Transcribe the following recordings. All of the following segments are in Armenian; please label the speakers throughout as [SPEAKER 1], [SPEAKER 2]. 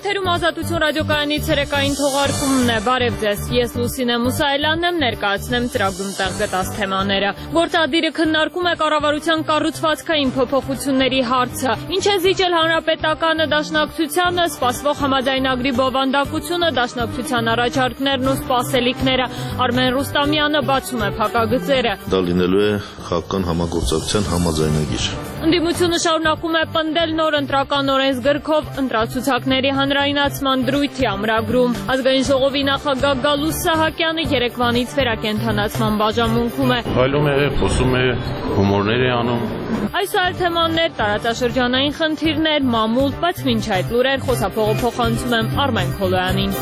[SPEAKER 1] Եթերում Ազատություն ռադիոկայանի ցերեկային թողարկումն է։ Բարև ձեզ, ես Լուսինե Մուսայելյանն եմ, ներկայացնեմ ծրագրում տեղ գտած թեմաները։ Գործադիրը քննարկում է կառավարության կառուցվածքային փոփոխությունների հարցը։ Ինչ է զիջել հանրապետականը դաշնակցությանը, սպասվող համաձայնագրի բովանդակությունը, դաշնակցության առաջարկներն ու սպասելիքները։ Արմեն Ռուստամյանը բացում է փակագծերը։
[SPEAKER 2] Դա լինելու է քաղաքական համագործակցության համաձայնագիր։
[SPEAKER 1] Ընդդիմությունը շարունակում է պնդել նոր ընտրական օրենսգրքով ընտրացուցակների հանրայնացման դրույթի ամրագրում։ Ազգային ժողովի նախագահ Գալուստ Սահակյանը երեկվանից վերակենդանացման բաժանմունքում է։
[SPEAKER 3] Հայլում է, խոսում է, հումորներ է անում։
[SPEAKER 1] Այս այլ թեմաներ, տարածաշրջանային խնդիրներ, մամուլ, բայց մինչ այդ լուրեր խոսափողը փոխանցում եմ Արմեն Քոլոյանին։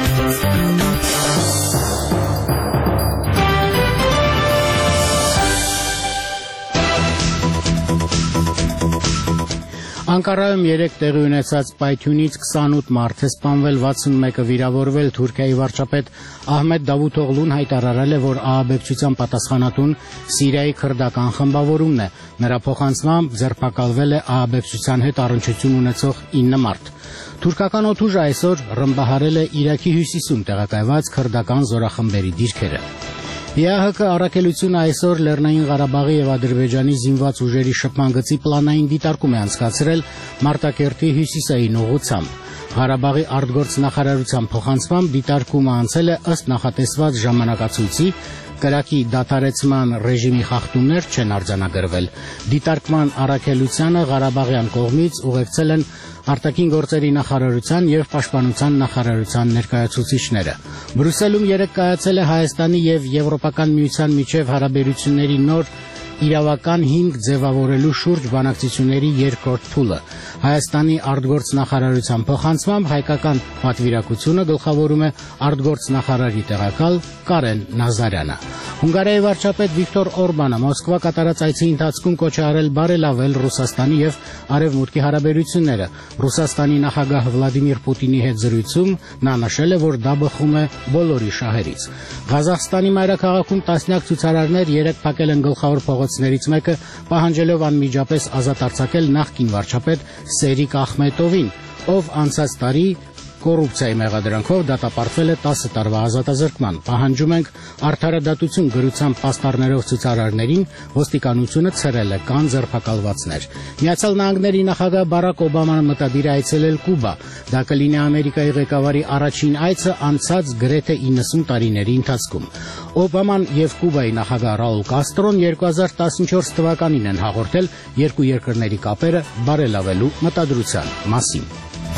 [SPEAKER 4] Անկարայում 3 տեղի ունեցած պայթյունից 28 մարդ է սպանվել, 61-ը վիրավորվել։ Թուրքիայի վարչապետ Ահմեդ Դավութօղլուն հայտարարել է, որ ԱԱԲ-ության պատասխանատուն Սիրիայի քրդական խմբավորումն է։ Նրա փոխանցմամբ ձերբակալվել է ԱԱԲ-ության հետ առնչություն ունեցող 9 մարդ։ Թուրքական օդուժը այսօր ռմբահարել է Իրաքի հյուսիսում տեղակայված քրդական զորախմբերի դիրքերը։ ԵԱՀԿ առաքելությունը այսօր Լեռնային Ղարաբաղի եւ Ադրբեջանի զինված ուժերի շփման գծի պլանային դիտարկում է անցկացրել Մարտակերտի հյուսիսային ուղղությամբ։ Ղարաբաղի արտգործնախարարության փոխանցմամբ դիտարկումը անցել է ըստ նախատեսված ժամանակացույցի, կրակի դադարեցման ռեժիմի խախտումներ չեն արձանագրվել։ Դիտարկման առաքելությանը Ղարաբաղյան կողմից ուղեկցել են արտաքին գործերի նախարարության եւ պաշտպանության նախարարության ներկայացուցիչները։ Բրյուսելում երեկ կայացել է Հայաստանի եւ Եվրոպական միության միջև հարաբերությունների նոր իրավական հիմք ձևավորելու շուրջ բանակցությունների երկրորդ փուլը։ Հայաստանի արտգործնախարարության փոխանցմամբ հայկական պատվիրակությունը գլխավորում է արտգործնախարարի տեղակալ Կարեն Նազարյանը։ Հունգարիայի վարչապետ Վիկտոր Օրբանը Մոսկվա կատարած այցի ընթացքում կոչ է արել բարելավել Ռուսաստանի եւ Արևմուտքի հարաբերությունները։ Ռուսաստանի նախագահ Վլադիմիր Պուտինի հետ զրույցում նա նշել է, որ դա բխում է բոլորի շահերից։ Ղազախստանի մայրաքաղաքում տասնյակ ցուցարարներ երեկ փակել են գլխավոր փողոցներից մեկը, պահանջելով անմիջապես ազատ արձակել նախկին վարչապետ Սերիկ Ախմետովին, ով անցած տարի կոռուպցիայի մեղադրանքով դատապարտվել է 10 տարվա ազատազրկման։ Պահանջում ենք արդարադատություն գրությամբ պաստառներով ցուցարարներին, ոստիկանությունը ցրել է կան ձերբակալվածներ։ Միացյալ Նահանգների նախագահ Բարակ Օբաման մտադիր է այցելել Կուբա։ Դա կլինի Ամերիկայի ղեկավարի առաջին այցը անցած գրեթե 90 տարիների ընթացքում։ Օբաման եւ Կուբայի նախագահ Ռաուլ Կաստրոն 2014 թվականին են հաղորդել երկու երկրների կապերը բարելավելու մտադրության մասին։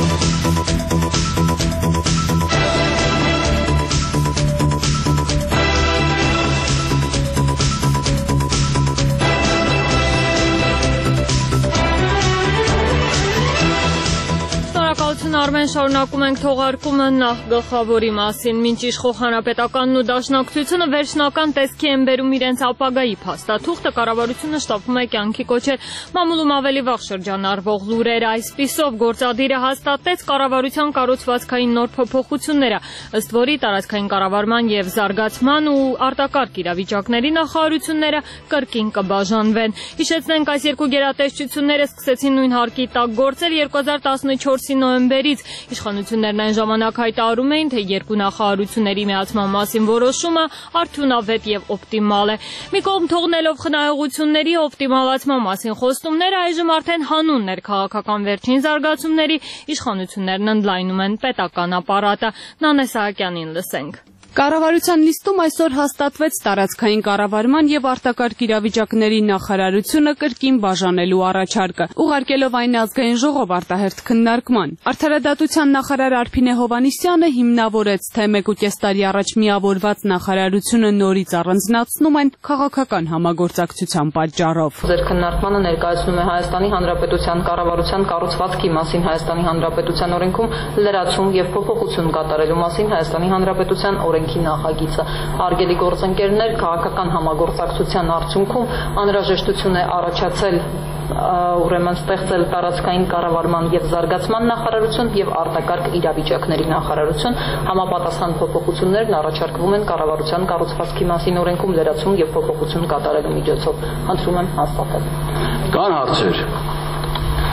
[SPEAKER 1] Արմեն, շարունակում ենք թողարկումը նախ գլխավորի մասին։ Մինչ իշխող հանրապետականն ու դաշնակցությունը վերջնական տեսքի են բերում իրենց ապագայի փաստաթուղթը, կառավարությունը շտապում է կյանքի կոչել մամուլում ավելի վաղ շրջանառվող լուրերը։ Այսպիսով գործադիրը հաստատեց կառավարության կառուցվածքային նոր փոփոխությունները, ըստ որի տարածքային կառավարման եւ զարգացման ու արտակարգ իրավիճակների նախարարությունները կրկին կբաժանվեն։ Հիշեցնենք, այս երկու գերատեսչությունները սկսեցին նույն հարկի տակ գործել 2014-ի նոյեմբերից։ Իշխանություններն այն ժամանակ հայտարարում էին, թե երկու նախարարությունների միացման մասին որոշումը արդյունավետ եւ օպտիմալ է։ Մի կողմ թողնելով խնայողությունների օպտիմալացման մասին խոստումները, այժմ արդեն հանուն ներքաղաքական վերջին զարգացումների իշխանություններն ընդլայնում են պետական ապարատը։ Նանե Սահակյանին լսենք։
[SPEAKER 5] Կառավարության նիստում այսօր հաստատվեց տարածքային կառավարման եւ արտակարգ իրավիճակների նախարարությունը կրկին բաժանելու առաջարկը, ուղարկելով այն ազգային ժողով արտահերթ քննարկման։ Արդարադատության նախարար Արփինե Հովհաննիսյանը հիմնավորեց, թե 1.5 տարի առաջ միավորված նախարարությունը նորից առանձնացնում են քաղաքական համագործակցության պատճառով։
[SPEAKER 6] Ձեր քննարկմանը ներկայացնում է Հայաստանի Հանրապետության կառավարության կառուցվածքի մասին Հայաստանի Հանրապետության օրենքում լրացում եւ փոփոխություն կատարելու մասին Հայաստանի Հանրապետության օրենքի նախագիծը։ Արգելի գործընկերներ, քաղաքական համագործակցության արդյունքում անհրաժեշտություն է առաջացել ուրեմն ստեղծել տարածքային կառավարման եւ զարգացման նախարարություն եւ արտակարգ իրավիճակների նախարարություն։ Համապատասխան փոփոխություններն առաջարկվում են կառավարության կառուցվածքի մասին օրենքում լրացում եւ փոփոխություն կատարելու միջոցով։ Խնդրում եմ հաստատել։
[SPEAKER 3] Կան հարցեր։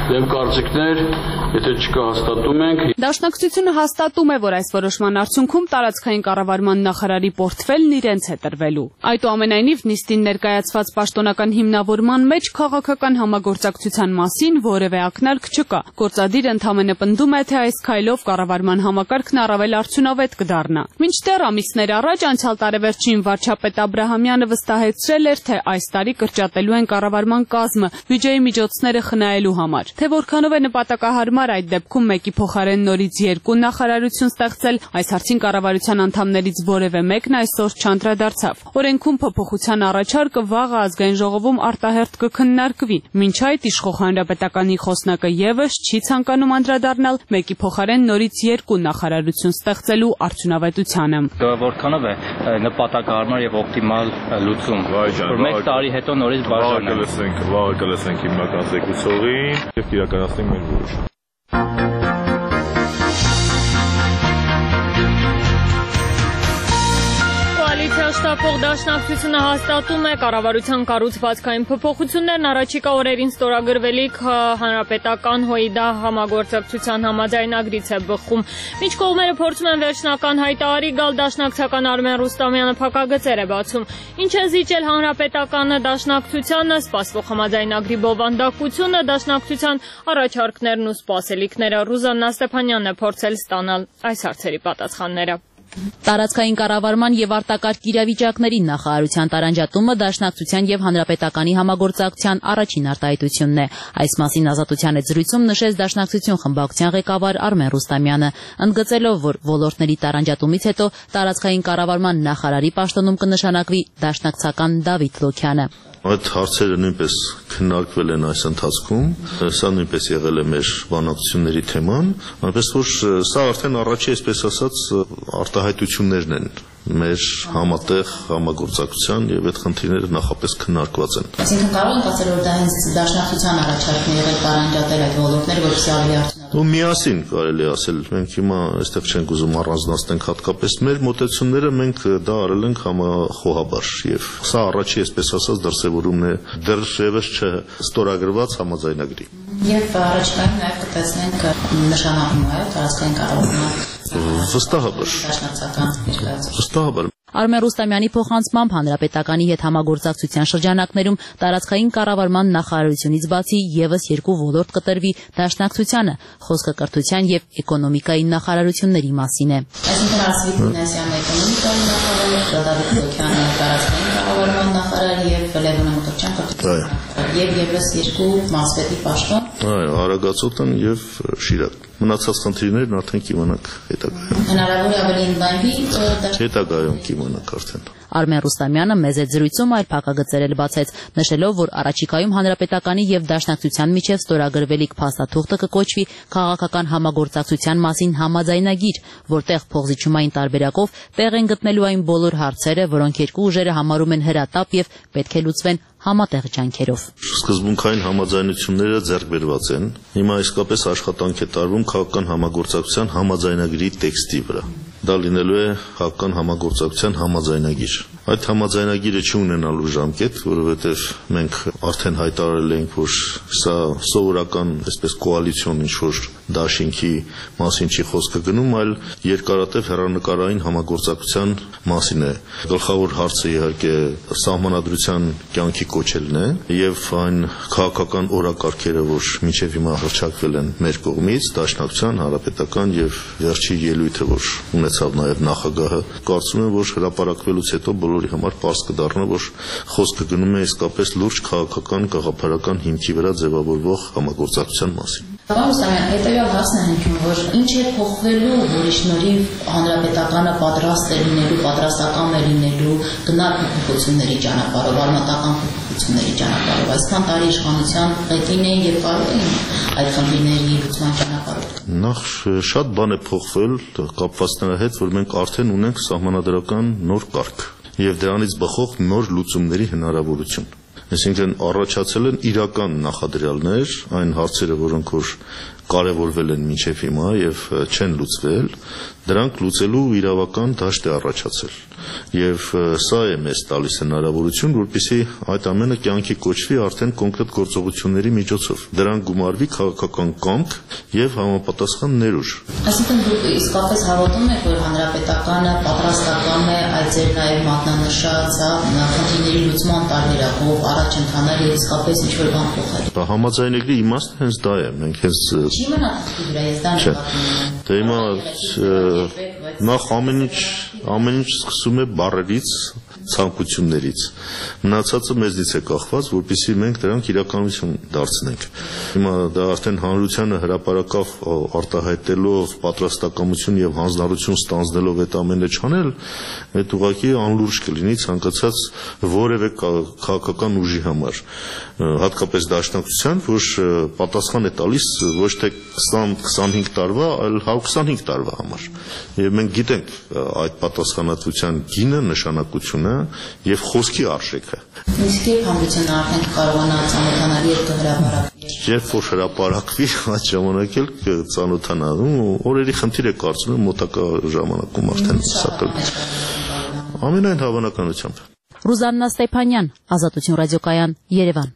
[SPEAKER 3] Դեմ կարծիքներ, եթե չկա հաստատում ենք։
[SPEAKER 5] Դաշնակցությունը հաստատում է, որ այս որոշման արդյունքում տարածքային կառավարման նախարարի պորտֆելն իրենց է տրվելու։ Այդուամենայնիվ նիստին ներկայացված պաշտոնական հիմնավորման մեջ քաղաքական համագործակցության մասին որևէ ակնարկ չկա։ Գործադիրը ընդհանրապես պնդում է, թե այս քայլով կառավարման համակարգն առավել արդյունավետ կդառնա։ Մինչդեռ ամիսներ առաջ անցյալ տարեվերջին վարչապետ Աբրահամյանը վստահեցրել էր, թե այս տարի կրճատելու են կառավարման կազմը բյուջեի միջոցները խնայելու համար։ Թե որքանով է նպատակահարմար այդ դեպքում մեկի փոխարեն նորից 2 նախարարություն ստեղծել, այս հարցին կառավարության անդամներից որևէ մեկն այսօր չանդրադարձավ։ Օրենքում փոփոխության առաջարկը վաղը ազգային ժողովում արտահերթ կքննարկվի։ Մինչ այդ իշխող հանրապետականի խոսնակը եւս չի ցանկանում անդրադառնալ մեկի փոխարեն նորից 2 նախարարություն ստեղծելու արդյունավետությանը։
[SPEAKER 7] Որքանով է նպատակահարմար եւ օպտիմալ լուծում, որ 1 տարի հետո նորից բաժանենք։
[SPEAKER 8] Վաղը կլսենք հիմնական զեկուցողին եւ իրականացնենք մեր որոշումը։
[SPEAKER 1] Շտապող դաշնակցությունը հաստատում է կառավարության կառուցվածքային փոփոխություններն առաջիկա օրերին ստորագրվելիք հանրապետական ՀՅԴ համագործակցության համաձայնագրից է բխում։ Մինչ կողմերը փորձում են վերջնական հայտարարի գալ, դաշնակցական Արմեն Ռուստամյանը փակագծեր է բացում։ Ինչ է զիջել հանրապետականը դաշնակցությանը, սպասվող համաձայնագրի բովանդակությունը, դաշնակցության առաջարկներն ու սպասելիքները։ Ռուզաննա Ստեփանյանն է փորձել ստանալ այս հարցերի պատասխանները։
[SPEAKER 9] Տարածքային կառավարման եւ արտակարգ իրավիճակների նախարարության տարանջատումը դաշնակցության եւ հանրապետականի համագործակցության առաջին արտահայտությունն է։ Այս մասին Ազատության հետ զրույցում նշեց դաշնակցություն խմբակցության ղեկավար Արմեն Ռուստամյանը, ընդգծելով, որ ոլորտների տարանջատումից հետո տարածքային կառավարման նախարարի պաշտոնում կնշանակվի դաշնակցական Դավիթ Լոքյանը։
[SPEAKER 2] Այդ հարցերը նույնպես քննարկվել են այս ընթացքում, սա նույնպես եղել է մեր բանակցությունների թեման, այնպես որ սա արդեն առաջի, այսպես ասած, արտահայտություններն են մեր համատեղ համագործակցության եւ այդ խնդիրները նախապես քննարկված են։
[SPEAKER 9] Այսինքն կարող ենք ասել, որ դա հենց դաշնակցության առաջարկն է եղել տարանջատել այդ ոլորտները, որպեսզի ավելի արդյունավետ։
[SPEAKER 2] Ու միասին կարելի ասել, մենք հիմա այստեղ չենք ուզում առանձնացնենք հատկապես մեր մոտեցումները, մենք դա արել ենք համախոհաբար եւ սա առաջի, այսպես ասած, դրսեւորումն է դեռևս չստորագրված համաձայնագրի։
[SPEAKER 9] Եվ առաջիկայում նաև կտեսնենք նշանակում է տարածքային կառավարման
[SPEAKER 2] Վստահաբար։
[SPEAKER 9] Արմեն Ռուստամյանի փոխանցմամբ հանրապետականի հետ համագործակցության շրջանակներում տարածքային կառավարման նախարարությունից բացի եւս 2 ոլորտ կտրվի դաշնակցությանը, խոսքը կրթության եւ էկոնոմիկայի նախարարությունների մասին է։ Այսինքն Արսվիկ Մինասյանը էկոնոմիկայի նախարար, Դավիթ Լոքյանը տարածքային կառավարման նախարար եւ Լևոն Մկրտչյանը կրթության նախարար եւ եւս 2 մասվետի պաշտոն։
[SPEAKER 2] Այո, Արագածոտն եւ Շիրակ։ Մնացած խնդիրներն արդեն կիմանանք հետագայում։
[SPEAKER 9] Հնարավոր է ավելի ընդլայնվի
[SPEAKER 2] հետագայում կիմանանք արդեն։
[SPEAKER 9] Արմեն Ռուստամյանը մեծ այդ զրույցում այլ փակագծեր էլ բացեց, նշելով, որ առաջիկայում հանրապետականի եւ դաշնակցության միջև ստորագրվելիք փաստաթուղթը կկոչվի քաղաքական համագործակցության մասին համաձայնագիր, որտեղ փոխզիջումային տարբերակով տեղ են գտնելու այն բոլոր հարցերը, որոնք երկու ուժերը համարում են հրատապ եւ պետք է լուծվեն համատեղ ջանքերով։
[SPEAKER 2] Սկզբունքային համաձայնությունները ձեռք բերված են։ Հիմա իսկապես աշխատանք է տարվում քաղաքական համագործակցության համաձայնագրի տեքստի վրա։ Դա լինելու է քաղաքական համագործակցության համաձայնագիր։ Այդ համաձայնագիրը չունենալու ժամկետ, որովհետև մենք արդեն հայտարարել ենք, որ սա սովորական, այսպես կոալիցիոն ինչ-որ դաշինքի մասին չի խոսքը գնում, այլ երկարատև հեռանկարային համագործակցության մասին է։ Գլխավոր հարցը իհարկե սահմանադրության կյանքի կոչելն է եւ այն քաղաքական օրակարգերը, որ մինչեւ հիմա հրճակվել են մեր կողմից, դաշնակցության, հանրապետական եւ վերջի ելույթը, որ ունեցավ նաեւ նախագահը, կարծում եմ, որ հրապարակվելուց հետո բոլորի համար պարզ կդառնա, որ խոսքը գնում է իսկապես լուրջ քաղաքական գաղափարական հիմքի վրա ձևավորվող համագործակցության մասին։
[SPEAKER 9] Պարոն Ռուստամյան, հետևյալ հարցն է հնչում, որ ինչ է փոխվելու, որի շնորհիվ հանրապետականը պատրաստ է լինելու, պատրաստական է լինելու գնալ փոփոխությունների ճանապարհով, արմատական փոփոխությունների ճանապարհով, այսքան տարի իշխանության ղեկին են եւ կարող են այդ խնդիրների լուծման ճանապարհով։
[SPEAKER 2] Նախ շատ բան է փոխվել կապված նրա հետ, որ մենք արդեն ունենք սահմանադրական նոր կարգ եւ դրանից բխող նոր լուծումների հնարավորություն։ Այսինքն առաջացել են իրական նախադրյալներ, այն հարցերը, որոնք որ կարևորվել են մինչև հիմա եւ չեն լուծվել, Դրանք լուծելու իրավական դաշտ է առաջացել։ Եվ սա է մեզ տալիս հնարավորություն, որպեսզի այդ ամենը կյանքի կոչվի արդեն կոնկրետ գործողությունների միջոցով։ Դրան գումարվի քաղաքական կամք եւ համապատասխան ներուժ։
[SPEAKER 9] Այսինքն դուք իսկապես հավատում եք, որ հանրապետականը պատրաստական է այդ ձեր նաեւ մատնանշած խնդիրների լուծման տարբերակով առաջ ընթանալ եւ իսկապես ինչ-որ բան փոխել։
[SPEAKER 2] Համաձայնագրի իմաստը հենց դա է։ Մենք հենց
[SPEAKER 9] Չի մնա դրա ես դա նկատում։
[SPEAKER 2] Դե հիմա նախ ամեն ինչ սկսում է բառերից, ցանկություններից։ Մնացածը մեզնից է կախված, որպեսզի մենք դրանք իրականություն դարձնենք։ Հիմա դա արդեն հանրությանը հրապարակավ արտահայտելով պատրաստակամություն եւ հանձնառություն ստանձնելով այդ ամենը չանել, այդ ուղղակի անլուրջ կլինի ցանկացած որևէ քաղաքական ուժի համար, հատկապես դաշնակցության, որ պատասխան է տալիս ոչ թե 20-25 տարվա, այլ 125 տարվա համար։ Եվ մենք գիտենք այդ պատասխանատվության գինը, նշանակությունը եւ խոսքի արժեքը։
[SPEAKER 9] Իսկ երբ հանրությունը արդեն կարողանա ծանոթանալ եւ կհրապարակվի։
[SPEAKER 2] Երբ որ հրապարակվի, այդ ժամանակ էլ կծանոթանա, օրերի խնդիր է կարծում եմ մոտակա ժամանակում արդեն սա կլինի։ Ամենայն հավանականությամբ։
[SPEAKER 9] Ռուզաննա Ստեփանյան, Ազատություն ռադիոկայան, Երևան։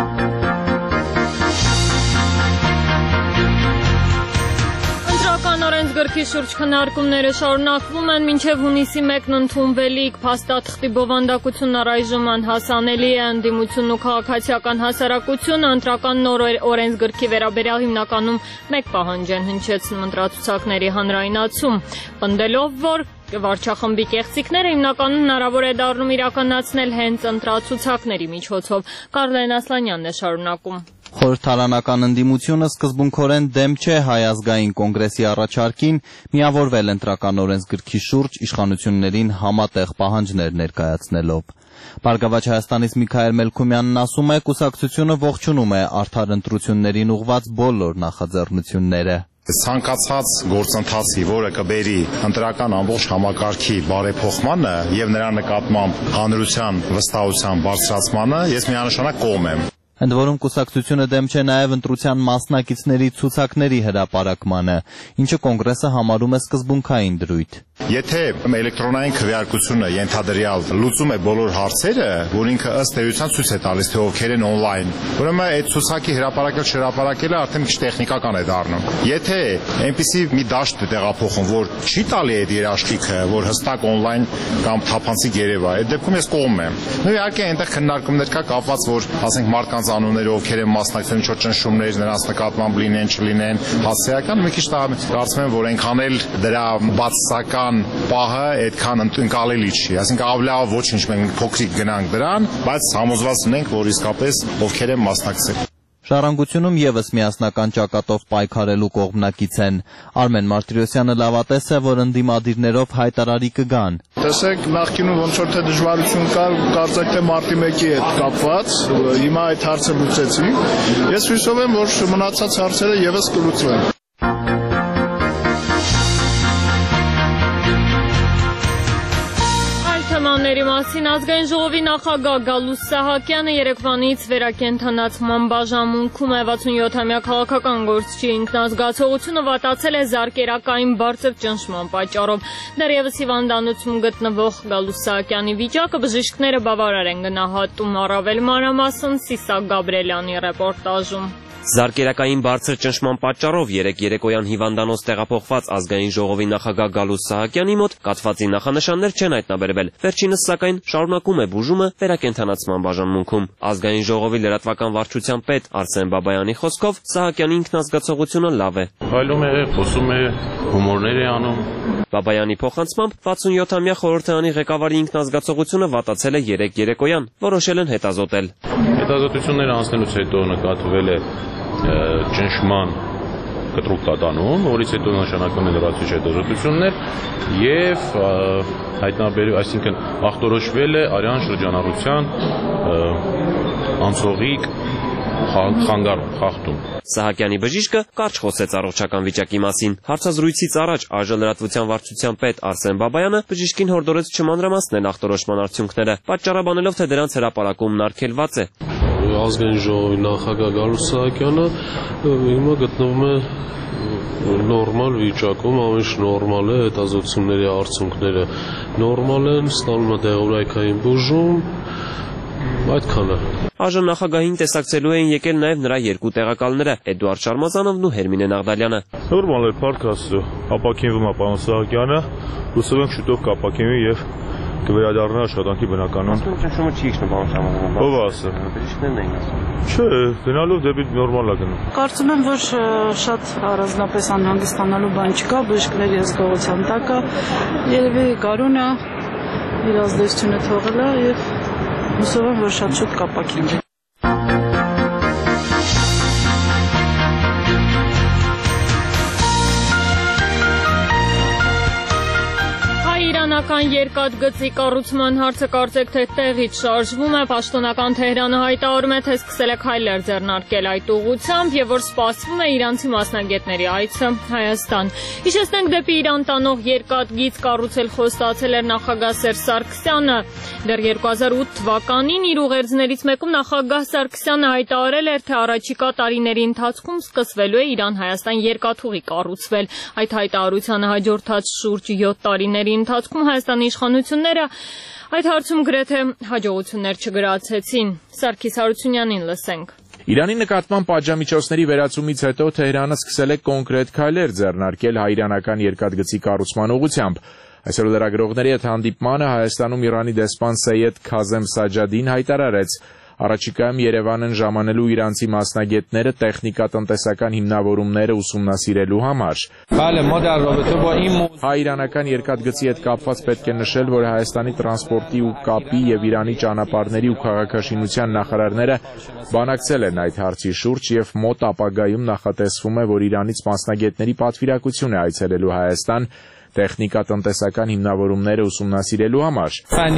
[SPEAKER 1] Գրքի շուրջ քննարկումները շարունակվում են մինչև հունիսի 1-ն ընդունվելիք փաստաթղթի բովանդակությունն առայժմ անհասանելի է ընդդիմությունն ու քաղաքացիական հասարակությունը ընտրական նոր օրենսգրքի վերաբերյալ հիմնականում մեկ պահանջ են հնչեցնում ընտրացուցակների հանրայնացում, պնդելով, որ վարչախմբի կեղծիքները հիմնականում հնարավոր է դառնում իրականացնել հենց ընտրացուցակների միջոցով։ Կարլեն Ասլանյանն է շարունակում։
[SPEAKER 10] Խորհրդարանական ընդդիմությունը սկզբունքորեն դեմ չէ Հայ ազգային կոնգրեսի առաջարկին միավորվել ընտրական օրենսգրքի շուրջ իշխանություններին համատեղ պահանջներ ներկայացնելով։ Բարգավաճ Հայաստանից Միքայել Մելքումյանն ասում է, կուսակցությունը ողջունում է արդար ընտրություններին ուղղված բոլոր նախաձեռնությունները։
[SPEAKER 11] Ցանկացած գործընթացի, որը կբերի ընտրական ամբողջ համակարգի բարեփոխմանը եւ նրա նկատմամբ հանրության վստահության բարձրացմանը, ես միանշանակ կողմ եմ։
[SPEAKER 10] Ընդ որում կուսակցությունը դեմ չէ նաև ընտրության մասնակիցների ցուցակների հրապարակմանը, ինչը կոնգրեսը համարում է սկզբունքային դրույթ։
[SPEAKER 11] Եթե էլեկտրոնային քվեարկությունը ենթադրյալ լուծում է բոլոր հարցերը, որ ինքը ըստ էության ցույց է տալիս, թե ովքեր են on-line, ուրեմն այդ ցուցակի հրապարակել չհրապարակելը արդեն քիչ տեխնիկական է դառնում։ Եթե այնպիսի մի դաշտ է տեղափոխում, որ չի տալի այդ երաշխիքը, որ հստակ on-line կամ թափանցիկ երևա, այդ դեպքում ես կողմ եմ։ Նույն իհարկե այնտեղ քննարկումներ կա կապված, որ ասենք մարդկանց անունները ովքեր են մասնակցել ինչ-որ ճնշումներ, նրանց նկատմամբ լինեն, չլինեն, հասարակական մի քիչ կարծում եմ, որ այնքան էլ դրա բացասական պահը այդքան ընկալելի չի, այսինքն ավելի լավ ոչինչ մենք փոքրիկ գնանք դրան, բայց համոզված ունենք, որ իսկապես ովքեր են մասնակցել։
[SPEAKER 10] Ժառանգությունում եւս միասնական ճակատով պայքարելու կողմնակից են։ Արմեն Մարտիրոսյանը լավատես է, որ ընդդիմադիրներով հայտարարի կգան։
[SPEAKER 12] Տեսեք, նախկինում ոնց որ թե դժվարություն կար, կարծեք թե մարտի 1-ի հետ կապված, հիմա այդ հարցը լուծեցինք։ Ես հույսով եմ, որ մնացած հարցերը եւս կլուծվեն։
[SPEAKER 1] Թեմաների մասին ազգային ժողովի նախագահ Գալուստ Սահակյանը երեկվանից վերակենդանացման բաժանմունքում է 67-ամյա քաղաքական գործչի ինքնազգացողությունը վատացել է զարկերակային բարձր ճնշման պատճառով։ Դեռևս հիվանդանոցում գտնվող Գալուստ Սահակյանի վիճակը բժիշկները բավարար են գնահատում, առավել մանրամասն Սիսակ Գաբրելյանի ռեպորտաժում։
[SPEAKER 13] Զարկերակային բարձր ճնշման պատճառով երեկոյան հիվանդանոց տեղափոխված ազգային ժողովի նախագահ Գալուստ Սահակյանի մոտ կաթվածի նախանշաններ չեն հայտնաբերվել։ Վերջինս սակայն շարունակում է բուժումը վերակենդանացման բաժանմունքում։ Ազգային ժողովի լրատվական վարչության պետ Արսեն Բաբայանի խոսքով Սահակյանի ինքնազգացողությունը լավ է։
[SPEAKER 3] Փայլում է, խոսում է, հումորներ է անում։
[SPEAKER 13] Բաբայանի փոխանցմամբ 67-ամյա խորհրդարանի ղեկավարի ինքնազգացողությունը վատացել է երեկոյան, որոշել են հետազոտել։
[SPEAKER 3] Հետազոտությունները անցնելուց հետո նկատվել է ճնշման կտրուկ կատանում, որից հետո նշանակվում են լրացուցիչ հետազոտություններ եւ այսինքն ախտորոշվել է արյան շրջանառության անցողիկ խախտում։
[SPEAKER 13] Սահակյանի բժիշկը կարճ խոսեց առողջական վիճակի մասին։ Հարցազրույցից առաջ ԱԺ լրատվության վարչության պետ Արսեն Բաբայանը բժիշկին հորդորեց չմանրամասնել ախտորոշման արդյունքները, պատճառաբանելով, թե դրանց հրապարակումն արգելված է։
[SPEAKER 14] ազգային ժողովի նախագահ Գալուստ Սահակյանը հիմա գտնվում է նորմալ վիճակում, ամեն ինչ նորմալ է, հետազոտությունների արդյունքները նորմալ են, ստանում է դեղորայքային բուժում, այդքան է։
[SPEAKER 13] Այժմ նախագահին տեսակցելու էին եկել նաև նրա երկու տեղակալները՝ Էդուարդ Շարմազանովն ու Հերմինե Նաղդալյանը։
[SPEAKER 8] Նորմալ է, փառք Աստծո, ապաքինվում է պարոն Սահակյանը, հուսով ենք շուտով կապաքինվի եւ կվերադառնա աշխատանքի բնականon։
[SPEAKER 15] Ճնշումը չի իջնում պարոն Շարմազանով։
[SPEAKER 8] Ով է ասել։
[SPEAKER 15] Բժիշկներն էին ասում։
[SPEAKER 8] Չէ, գնալով դեպի նորմալ է գնում։
[SPEAKER 16] Կարծում եմ, որ շատ առանձնապես անհանգստանալու բան չկա, բժիշկների զգացողության տակ է, երևի գարունը իր ազդեցությունը թողել է եւ հուսով եմ, որ շատ շուտ կապակինվի։
[SPEAKER 1] Իրանական երկաթգծի կառուցման հարցը կարծեք թե տեղից շարժվում է, պաշտոնական Թեհրանը հայտարարում է, թե սկսել է քայլեր ձեռնարկել այդ ուղղությամբ եւ որ սպասվում է իրանցի մասնագետների այցը Հայաստան։ Հիշեցնենք, դեպի Իրան տանող երկաթգիծ կառուցել խոստացել էր նախագահ Սերժ Սարգսյանը։ Դեռ 2008 թվականին իր ուղերձներից մեկում նախագահ Սարգսյանը հայտարարել էր, թե առաջիկա տարիների ընթացքում սկսվելու է Իրան-Հայաստան երկաթուղի կառուցվել։ Այդ հայտարարությանը հաջորդած շուրջ 7 տարիների ընթացքում Հայաստանի իշխանությունները այդ հարցում գրեթե հաջողություններ չգրացեցին։ Սարգիս Հարությունյանին լսենք։
[SPEAKER 17] Իրանի նկատմամբ պատժամիջոցների վերացումից հետո Թեհրանը սկսել է կոնկրետ քայլեր ձեռնարկել հայ-իրանական երկաթգծի կառուցման ուղղությամբ։ Այսօր լրագրողների հետ հանդիպմանը Հայաստանում Իրանի դեսպան Սեյեդ Քազեմ Սաջադին հայտարարեց. Առաջիկայում Երևանն ժամանելու իրանցի մասնագետները տեխնիկատնտեսական հիմնավորումները ուսումնասիրելու համար։ Հայ-իրանական երկաթգծի հետ կապված պետք է նշել, որ Հայաստանի տրանսպորտի ու կապի եւ Իրանի ճանապարհների ու քաղաքաշինության նախարարները բանակցել են այդ հարցի շուրջ եւ մոտ ապագայում նախատեսվում է, որ Իրանից մասնագետների պատվիրակություն է այցելելու Հայաստան տեխնիկատնտեսական հիմնավորումները ուսումնասիրելու համար։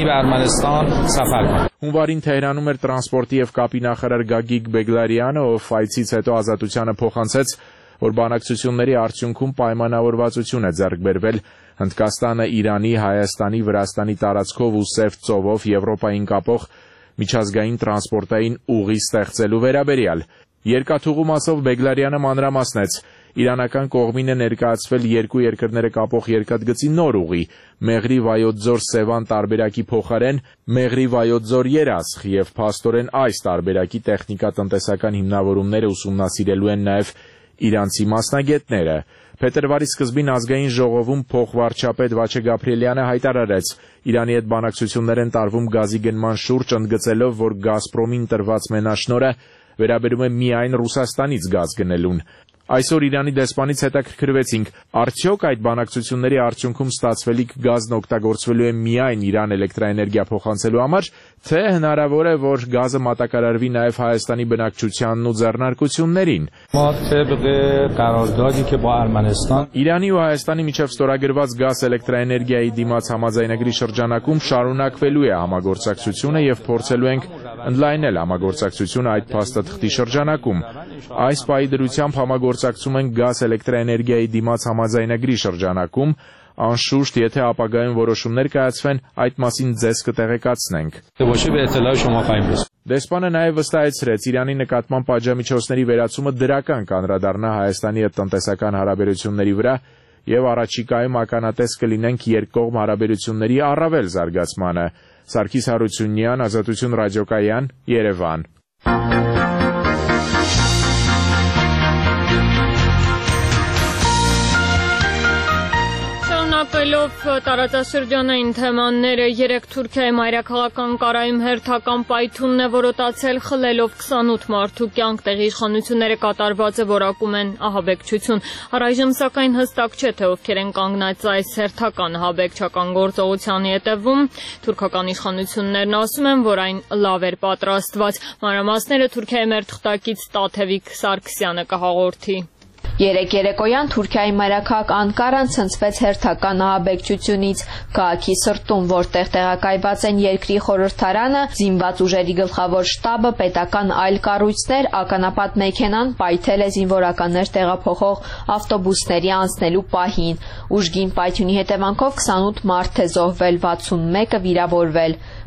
[SPEAKER 17] Հունվարին Թեհրանում էր տրանսպորտի եւ կապի նախարար Գագիկ Բեգլարյանը, ով այցից հետո Ազատությանը փոխանցեց, որ բանակցությունների արդյունքում պայմանավորվածություն է ձեռք բերվել Հնդկաստանը Իրանի, Հայաստանի, Վրաստանի տարածքով ու Սև ծովով Եվրոպային կապող միջազգային տրանսպորտային ուղի ստեղծելու վերաբերյալ։ Երկաթուղու մասով Բեգլարյանը մանրամասնեց. Իրանական կողմին է ներկայացվել երկու երկրները կապող երկաթգծի նոր ուղի՝ Մեղրի-Վայոց-Ձոր-Սևան տարբերակի փոխարեն Մեղրի-Վայոց-Ձոր-Երասխ եւ փաստորեն այս տարբերակի տեխնիկատնտեսական հիմնավորումները ուսումնասիրելու են նաեւ իրանցի մասնագետները։ Փետրվարի սկզբին ազգային ժողովում փոխվարչապետ Վաչե Գաբրիելյանը հայտարարեց. Իրանի հետ բանակցություններ են տարվում գազի գնման շուրջ, ընդգծելով, որ Գազպրոմին տրված մենաշնորհը վերաբերում է միայն Ռուսաստանից գազ գնելուն։ Այսօր Իրանի դեսպանից հետաքրքրվեցինք, արդյոք այդ բանակցությունների արդյունքում ստացվելիք գազն օգտագործվելու է միայն Իրան էլեկտրաէներգիա փոխանցելու համար, թե հնարավոր է, որ գազը մատակարարվի նաև Հայաստանի բնակչությանն ու ձեռնարկություններին։ Իրանի ու Հայաստանի միջև ստորագրված գազ էլեկտրաէներգիայի դիմաց համաձայնագրի շրջանակում շարունակվելու է համագործակցությունը եւ փորձելու ենք ընդլայնել համագործակցությունը այդ փաստաթղթի շրջանակում։ Այս պահի դրությամբ համագործակցում ենք գազ էլեկտրաէներգիայի դիմաց համաձայնագրի շրջանակում, անշուշտ, եթե ապագայում որոշումներ կայացվեն, այդ մասին ձեզ կտեղեկացնենք։ Դեսպանը նաև վստահեցրեց, Իրանի նկատմամբ պատժամիջոցների վերացումը դրական կանդրադառնա Հայաստանի հետ տնտեսական հարաբերությունների վրա եւ առաջիկայում ականատես կլինենք երկկողմ հարաբերությունների առավել զարգացմանը։ Սարգիս Հարությունյան, Ազատություն ռադիոկայան, Երևան։
[SPEAKER 1] Շարունակելով տարածաշրջանային թեմաները, երեկ Թուրքիայի մայրաքաղաք Անկարայում հերթական պայթյունն է որոտացել, խլելով 28 մարդու կյանք, տեղի իշխանությունները կատարված է որակում են ահաբեկչություն։ Առայժմ սակայն հստակ չէ, թե ովքեր են կանգնած այս հերթական ահաբեկչական գործողության ետևում։ Թուրքական իշխանություններն ասում են, որ այն լավ էր պատրաստված։ Մանրամասները Թուրքիայի մեր թղթակից Տաթևիկ Սարգսյանը կհաղորդի։
[SPEAKER 18] Երեկ երեկոյան Թուրքիայի մայրաքաղաք Անկարան ցնցվեց հերթական ահաբեկչությունից։ Քաղաքի սրտում, որտեղ տեղակայված են երկրի խորհրդարանը, զինված ուժերի գլխավոր շտաբը, պետական այլ կառույցներ, ականապատ մեքենան պայթել է զինվորականներ տեղափոխող ավտոբուսների անցնելու պահին։ Ուժգին պայթյունի հետևանքով 28 մարդ է զոհվել, 61-ը վիրավորվել։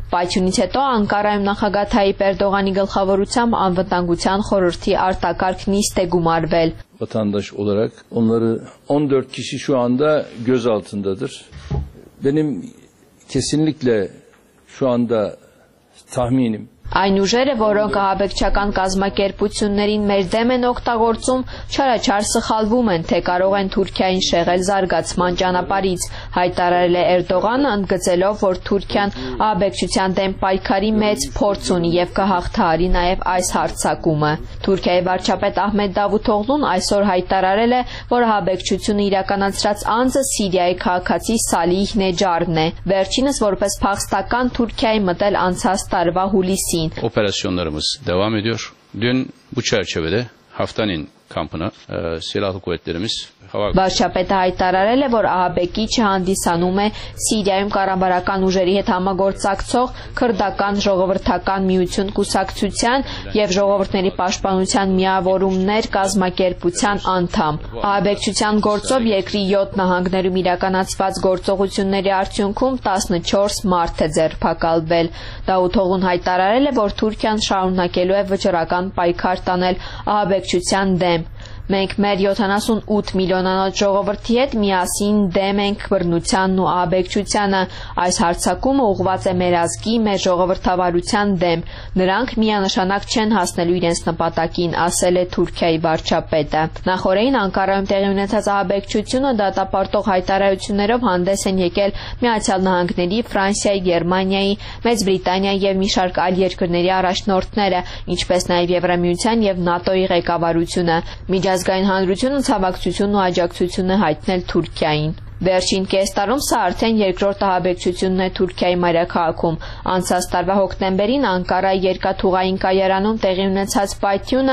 [SPEAKER 18] Պայթյունից հետո Անկարայում նախագահ Թայիպ Էրդողանի գլխավորությամբ անվտանգության խորհրդի արտակարգ նիստ է գումարվել.
[SPEAKER 19] Vatandaş olarak onları 14 kişi şu anda gözaltındadır. Benim kesinlikle şu anda tahminim
[SPEAKER 18] Այն ուժերը, որոնք ահաբեկչական կազմակերպություններին մեր դեմ են օգտագործում, չարաչար սխալվում են, թե կարող են Թուրքիային շեղել զարգացման ճանապարհից, հայտարարել է Էրդողանը, ընդգծելով, որ Թուրքիան ահաբեկչության դեմ պայքարի մեծ փորձ ունի եւ կհաղթահարի նաեւ այս հարձակումը։ Թուրքիայի վարչապետ Ահմեդ Դավութօղլուն այսօր հայտարարել է, որ ահաբեկչությունը իրականացրած անձը Սիրիայի քաղաքացի Սալիհ Նեջարն է, վերջինս որպես փախստական Թուրքիայի մտել անցած տարվա հուլիսին.
[SPEAKER 20] Operasyonlarımız devam ediyor. Dün bu çerçevede Haftanin kampına silahlı kuvvetlerimiz
[SPEAKER 18] Վարչապետը հայտարարել է, որ ահաբեկիչը հանդիսանում է Սիրիայում կառավարական ուժերի հետ համագործակցող քրդական ժողովրդական միություն կուսակցության եւ ժողովուրդների պաշտպանության միավորումներ կազմակերպության անդամ։ Ահաբեկչության գործով երկրի 7 նահանգներում իրականացված գործողությունների արդյունքում 14 մարդ է ձերբակալվել։ Դավութօղլուն հայտարարել է, որ Թուրքիան շարունակելու է վճռական պայքար տանել ահաբեկչության դեմ։ Մենք մեր 78 միլիոնանոց ժողովրդի հետ միասին դեմ ենք բռնությանն ու ահաբեկչությանը։ Այս հարձակումը ուղղված է մեր ազգի, մեր ժողովրդավարության դեմ։ Նրանք միանշանակ չեն հասնելու իրենց նպատակին, ասել է Թուրքիայի վարչապետը։ Նախորդին Անկարայում տեղի ունեցած ահաբեկչությունը դատապարտող հայտարարություններով հանդես են եկել Միացյալ Նահանգների, Ֆրանսիայի, Գերմանիայի, Մեծ Բրիտանիայի եւ մի շարք այլ երկրների առաջնորդները, ինչպես նաեւ Եվրամիության եւ ՆԱՏՕ-ի ղեկավարությունը։ Միջազգային հանրությունը ցավակցությունն ու աջակցությունն է հայտնել Թուրքիային։ Վերջին կես տարում սա արդեն երկրորդ ահաբեկչությունն է Թուրքիայի մայրաքաղաքում։ Անցած տարվա հոկտեմբերին Անկարայի երկաթուղային կայարանում տեղի ունեցած պայթյունը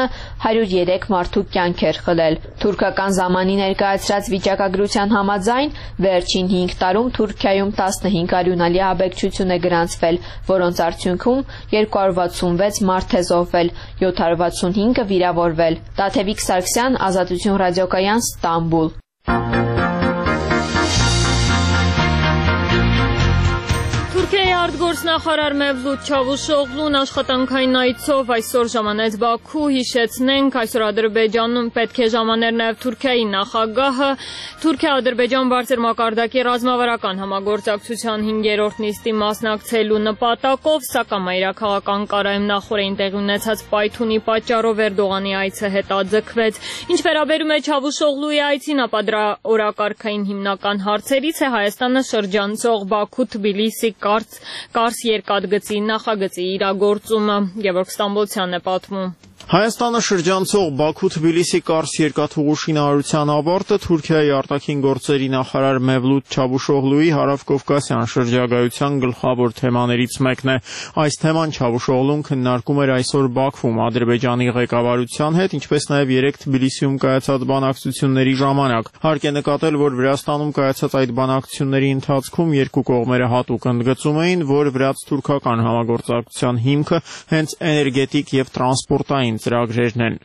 [SPEAKER 18] 103 մարդու կյանք էր խլել։ Թուրքական ժամանի ներկայացրած վիճակագրության համաձայն վերջին 5 տարում Թուրքիայում 15 արյունալի ահաբեկչություն է գրանցվել, որոնց արդյունքում 266 մարդ է զոհվել, 765-ը վիրավորվել։ Տաթևիկ Սարգսյան, Ազատություն ռադիոկայան, Ստամբուլ։
[SPEAKER 1] Թուրքիայի արտգործնախարար Մևլութ Չավուշօղլուն աշխատանքային այցով այսօր ժամանեց Բաքու, հիշեցնենք, այսօր Ադրբեջանում պետք է ժամաներ նաև Թուրքիայի նախագահը, Թուրքիա-Ադրբեջան բարձր մակարդակի ռազմավարական համագործակցության 5-րդ նիստի մասնակցելու նպատակով, սակայն մայրաքաղաք Անկարայում նախորդին տեղի ունեցած պայթյունի պատճառով Էրդողանի այցը հետաձգվեց։ Ինչ վերաբերում է Չավուշօղլուի այցին, ապա դրա օրակարգային հիմնական հարցերից է Հայաստանը շրջանցող Բաքու-Թբիլիսի Կարս երկաթգծի նախագծի իրագործումը։ Գևորգ Ստամբոլցյանն է պատմում։
[SPEAKER 21] Հայաստանը շրջանցող Բաքու-Թբիլիսի Կարս երկաթուղու շինարարության ավարտը Թուրքիայի արտաքին գործերի նախարար Մևլութ Չավուշօղլուի հարավկովկասյան շրջագայության գլխավոր թեմաներից մեկն է։ Այս թեման Չավուշօղլուն քննարկում էր այսօր Բաքվում Ադրբեջանի ղեկավարության հետ, ինչպես նաև 3 Թբիլիսիում կայացած բանակցությունների ժամանակ։ Հարկ է նկատել, որ Վրաստանում կայացած այդ բանակցությունների ընթացքում երկու կողմերը հատուկ ընդգծում էին, որ վրաց-թուրքական համագործակցության հիմքը հենց էներգետիկ եւ տրանսպորտային ծրագրերն են։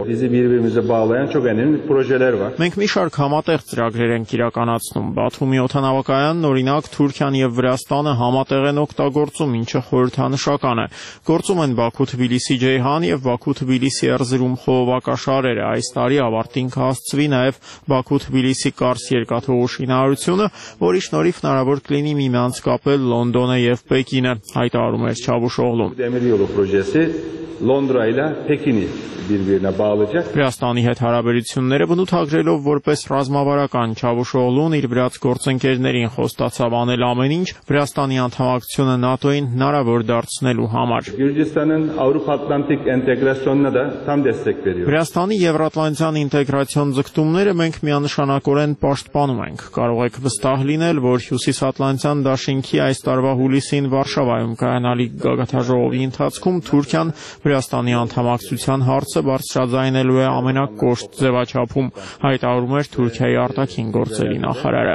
[SPEAKER 21] Մենք մի շարք համատեղ ծրագրեր ենք իրականացնում։ Բաթումի օդանավակայանն, օրինակ, Թուրքիան եւ Վրաստանը համատեղ են օգտագործում, ինչը խորհրդանշական է։ Գործում են Բաքու-Թբիլիսի Ջեյհան եւ Բաքու-Թբիլիսի Էրզրում խողովակաշարերը։ Այս տարի ավարտին կհասցվի նաեւ Բաքու-Թբիլիսի Կարս երկաթուղու շինարարությունը, որի շնորհիվ հնարավոր կլինի միմյանց կապել Լոնդոնը եւ Պեկինը, հայտարարում էր Չավուշօղլուն։ Londra ile Pekin'i birbirine bağlayacak. Վրաստանի հետ հարաբերությունները բնութագրելով որպես ռազմավարական Չավուշօղլուն իր վրաց գործընկերներին խոստացավ անել ամեն ինչ Վրաստանի անդամակցությունը ՆԱՏՕ-ին հնարավոր դարձնելու համար։ Gürcistan'ın Avrupa-Atlantik entegrasyonuna da tam destek veriyor. Վրաստանի Եվրատլանտյան ինտեգրացիոն ձգտումները մենք միանշանակորեն պաշտպանում ենք։ Կարող եք վստահ լինել, որ Հյուսիսատլանտյան դաշինքի այս տարվա հուլիսին Վարշավայում կայանալիք գագաթաժողովի ընթացքում Թուրքիան Վրաստանի անդամակցության հարցը բարձրաձայնելու է ամենակոշտ ձևաչափում, հայտարարում էր Թուրքիայի արտաքին գործերի նախարարը։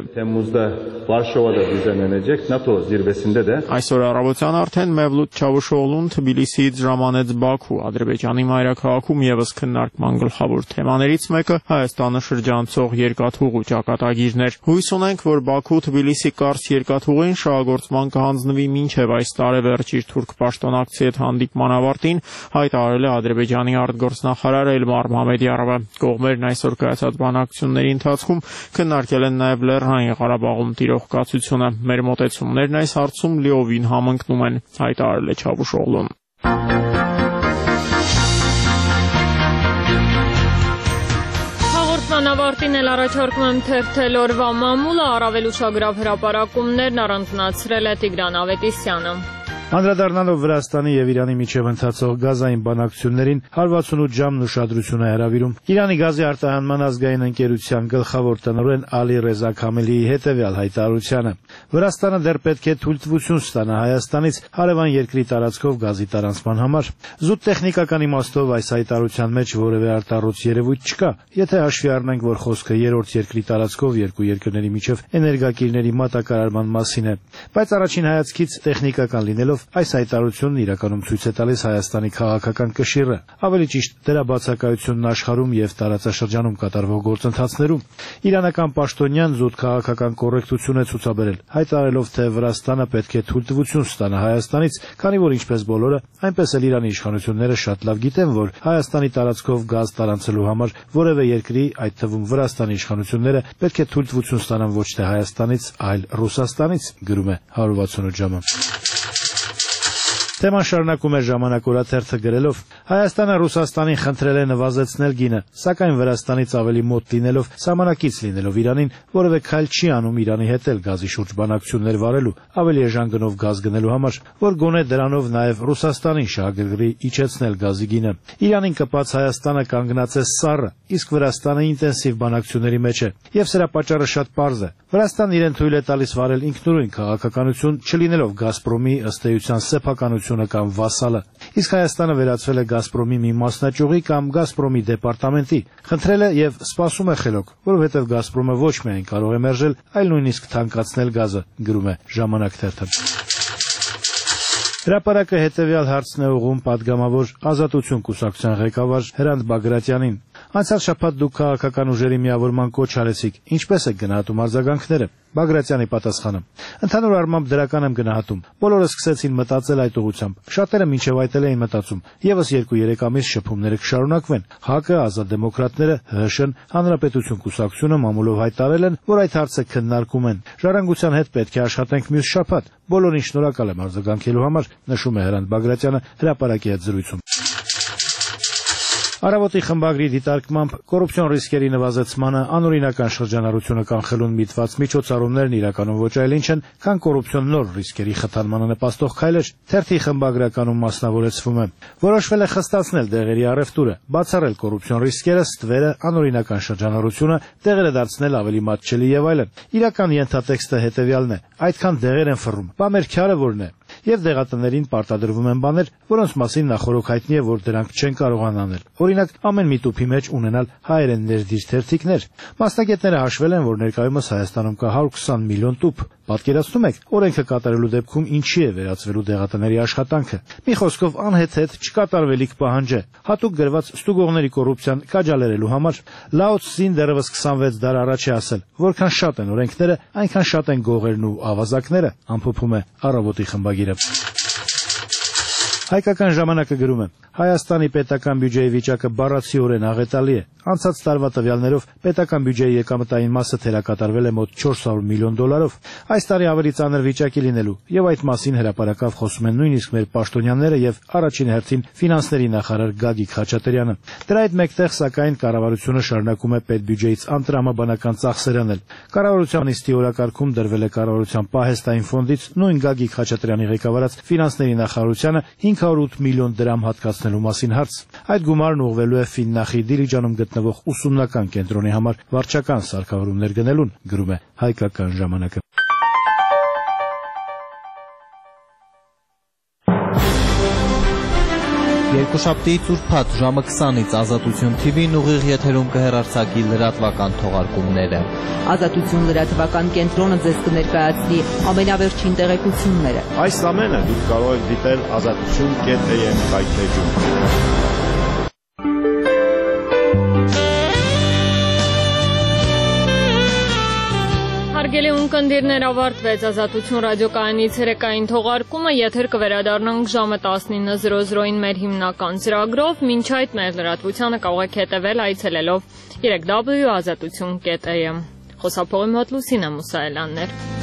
[SPEAKER 21] Այսօր առավոտյան արդեն Mevlut Çavuşoğlu'ն Թբիլիսիից ժամանեց Բաքու, Ադրբեջանի մայրաքաղաքում եւս քննարկման գլխավոր թեմաներից մեկը Հայաստանը շրջանցող երկաթուղու ճակատագիրն էր։ Հույս ունենք, որ Բաքու-Թբիլիսի կարս երկաթուղին շահագործման կհանձնվի մինչև այս տարեվերջ իր թուրք պաշտոնակցի հետ հանդիպման ավարտին, հայտարարել է Ադրբեջանի արտգործնախարար Էլմար Մամեդյարովը։ Կողմերն այսօր կայացած բանակցությունների ընթացքում քննարկել են նաև Լեռնային Ղարաբաղում տիրող կացությունը։ Մեր մոտեցումներն այս հարցում լիովին համընկնում են, հայտարարել է Չավուշօղլուն։
[SPEAKER 1] Հաղորդման ավարտին էլ առաջարկում եմ թերթել օրվա մամուլը, առավել ուշագրավ հրապարակումներն առանձնացրել է Տիգրան Ավետիսյանը։
[SPEAKER 4] Անդրադառնալով Վրաստանի եւ Իրանի միջև ընթացող գազային բանակցություններին 168 ժամն ուշադրություն է հրավիրում Իրանի գազի արտահանման ազգային ընկերության գլխավոր տնօրեն Ալի Ռեզա Քամելիի հետևյալ հայտարարությանը. Վրաստանը դեռ պետք է թույլտվություն ստանա Հայաստանից հարևան երկրի տարածքով գազի տարանցման համար։ Զուտ տեխնիկական իմաստով այս հայտարարության մեջ որևէ արտառոց երևույթ չկա, եթե հաշվի առնենք, որ խոսքը երրորդ երկրի տարածքով երկու երկրների միջև էներգակիրների մատակարարման մասին է։ Բայց առաջին հայացքից տեխնիկական լինելով այս հայտարարությունն իրականում ցույց է տալիս Հայաստանի քաղաքական կշիռը, ավելի ճիշտ դրա բացակայությունն աշխարհում եւ տարածաշրջանում կատարվող գործընթացներում։ Իրանական պաշտոնյան զուտ քաղաքական կոռեկտություն է ցուցաբերել, հայտարարելով, թե Վրաստանը պետք է թույլտվություն ստանա Հայաստանից, քանի որ ինչպես բոլորը, այնպես էլ Իրանի իշխանությունները շատ լավ գիտեն, որ Հայաստանի տարածքով գազ տարանցելու համար որևէ երկրի, այդ թվում Վրաստանի իշխանությունները պետք է թույլտվություն ստանան ոչ թե Հայաստանից, այլ Ռուսաստանից, գրում է 168 ժամը։ Թեման շարունակում է Ժամանակ օրաթերթը գրելով. Հայաստանը Ռուսաստանին խնդրել է նվազեցնել գինը, սակայն Վրաստանից ավելի մոտ լինելով, սահմանակից լինելով Իրանին, որևէ քայլ չի անում Իրանի հետ էլ գազի շուրջ բանակցություններ վարելու, ավելի էժան գնով գազ գնելու համար, որ գոնե դրանով նաև Ռուսաստանին շահագրգռի իջեցնել գազի գինը։ Իրանին կպած Հայաստանը կանգնած է սառը, իսկ Վրաստանը ինտենսիվ բանակցությունների մեջ է, եւ սրա պատճառը շատ պարզ է։ Վրաստանն իրեն թույլ է տալիս վարել ինքնուրույն քաղաքականություն, չլինելով Գազպրոմի ըստ էության սեփականությունը կամ վասալը։ Իսկ Հայաստանը վերածվել է Գազպրոմի մի մասնաճյուղի կամ Գազպրոմի դեպարտամենտի, խնդրել է եւ սպասում է խելոք, որովհետեւ Գազպրոմը ոչ միայն կարող է մերժել, այլ նույնիսկ թանկացնել գազը, գրում է Ժամանակ թերթը։ Հրապարակը հետևյալ հարցն է ուղղում պատգամավոր Ազատություն կուսակցության ղեկավար Հրանտ Բագրատյանին։ Անցյալ շաբաթ դուք քաղաքական ուժերի միավորման կոչ արեցիք, ինչպես եք գնահատում արձագանքները։ Բագրատյանի պատասխանը. Ընդհանուր առմամբ դրական եմ գնահատում։ Բոլորը սկսեցին մտածել այդ ուղղությամբ։ Շատերը մինչև այդ էին մտածում։ Եվս 2-3 ամիս շփումները կշարունակվեն։ ՀԱԿ-ը, Ազատ դեմոկրատները, ՀՀՇ-ն, Հանրապետություն կուսակցությունը մամուլով հայտարարել են, որ այդ հարցը քննարկում են։ Ժառանգության հետ պետք է աշխատենք մյուս շաբաթ։ Բոլորին շնորհակալ եմ արձագանքելու համար, նշում է Հրանտ Բագրատյանը հրապարակի հետ զրույցում։ Առավոտի խմբագրի դիտարկմամբ կոռուպցիոն ռիսկերի նվազեցմանը անօրինական շրջանառությունը կանխելուն միտված միջոցառումներն իրականում ոչ այլ ինչ են, քան կոռուպցիոն նոր ռիսկերի խթանմանը նպաստող քայլեր։ Թերթի խմբագրականում մասնավորեցվում է. որոշվել է խստացնել դեղերի առևտուրը, բացառել կոռուպցիոն ռիսկերը, ստվերը, անօրինական շրջանառությունը, դեղերը դարձնել ավելի մատչելի եւ այլն։ Իրական ենթատեքստը հետեւյալն է. այդքան դեղեր են ֆռում, բա մեր քյարը որն է։ Եվ դեղատներին պարտադրվում են բաներ, որոնց մասին նախորոք հայտնի է, որ դրանք չեն կարողան անել։ Օրինակ, ամեն մի տուփի մեջ ունենալ հայերեն ներդիր թերթիկներ։ Մասնագետները հաշվել են, որ ներկայումս Հայաստանում կա 120 միլիոն տուփ։ Պատկերացնում եք, օրենքը կատարելու դեպքում ինչի է վերածվելու դեղատների աշխատանքը։ Մի խոսքով անհեթեթ չկատարվելիք պահանջ է։ Հատուկ գրված ստուգողների կոռուպցիան կաջալերելու համար Լաո Ցզին դեռևս 26 դար առաջ է ասել, որքան շատ են օրենքները, այնքան շատ են գողերն ու ավազակները, ամփոփում է Առավոտի խմբագիրը։ Հայկական ժամանակը գրում է. Հայաստանի պետական բյուջեի վիճակը բառացիորեն աղետալի է։ Անցած տարվա տվյալներով պետական բյուջեի եկամտային մասը թերակատարվել է մոտ 400 միլիոն դոլարով։ Այս տարի ավելի ծանր վիճակի լինելու, եւ այդ մասին հրապարակավ խոսում են նույնիսկ մեր պաշտոնյաները եւ առաջին հերթին ֆինանսների նախարար Գագիկ Խաչատրյանը։ Դրա հետ մեկտեղ, սակայն, կառավարությունը շարունակում է պետբյուջեից անտրամաբանական ծախսեր անել։ Կառավարության նիստի օրակարգում դրվել է կառավարության պահեստային ֆոնդից նույն Գագիկ Խաչատրյանի ղեկավարած ֆինանսների նախարարությանը 508 միլիոն դրամ հատկացնելու մասին հարց։ Այդ գումարն ուղղվելու է Ֆիննախի Դիլիջանում գտնվող ուսումնական կենտրոնի համար վարչական սարքավորումներ գնելուն, գրում է Հայկական ժամանակը։
[SPEAKER 10] Երկուշաբթիից ուրբաթ ժամը 20-ից Ազատություն TV-ն ուղիղ եթերում կհեռարձակի լրատվական թողարկումները։
[SPEAKER 6] Ազատություն լրատվական կենտրոնը ձեզ կներկայացնի ամենավերջին տեղեկությունները։
[SPEAKER 22] Այս ամենը դուք կարող եք դիտել azatutun.am կայքէջում։
[SPEAKER 1] Հարգելի ունկնդիրներ, ավարտվեց Ազատություն ռադիոկայանի ցերեկային թողարկումը, եթեր կվերադառնանք ժամը 19:00-ին մեր հիմնական ծրագրով, մինչ այդ մեր լրատվությանը կարող եք հետևել այցելելով www.azatutun.am։ Խոսափողի մոտ Լուսինա Մուսայելյաններ։